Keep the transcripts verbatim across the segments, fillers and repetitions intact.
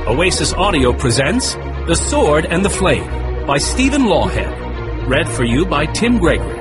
Oasis Audio presents The Sword and the Flame by Stephen Lawhead. Read for you by Tim Gregory.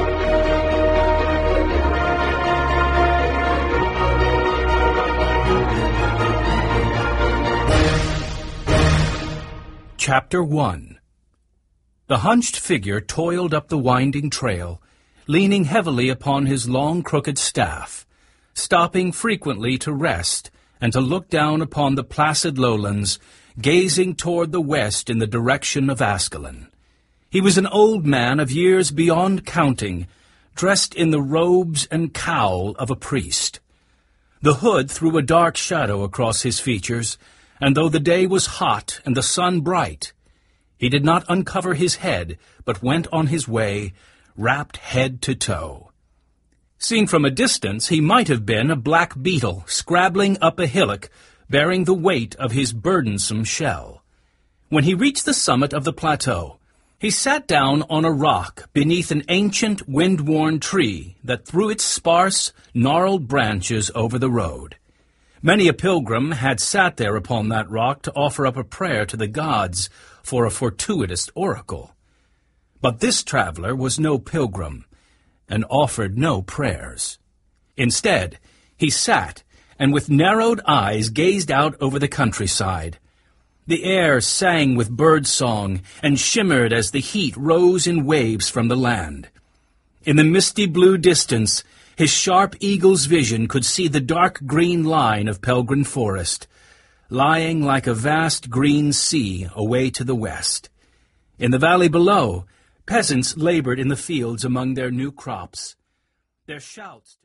Chapter one. The hunched figure toiled up the winding trail, leaning heavily upon his long crooked staff, stopping frequently to rest and to look down upon the placid lowlands, gazing toward the west in the direction of Ascalon. He was an old man of years beyond counting, dressed in the robes and cowl of a priest. The hood threw a dark shadow across his features, and though the day was hot and the sun bright, he did not uncover his head, but went on his way, wrapped head to toe. Seen from a distance, he might have been a black beetle scrabbling up a hillock, bearing the weight of his burdensome shell. When he reached the summit of the plateau, he sat down on a rock beneath an ancient, wind-worn tree that threw its sparse, gnarled branches over the road. Many a pilgrim had sat there upon that rock to offer up a prayer to the gods for a fortuitous oracle. But this traveler was no pilgrim, and offered no prayers. Instead, he sat, and with narrowed eyes gazed out over the countryside. The air sang with bird song, and shimmered as the heat rose in waves from the land. In the misty blue distance, his sharp eagle's vision could see the dark green line of Pelgrin Forest, lying like a vast green sea away to the west. In the valley below, peasants labored in the fields among their new crops. Their shouts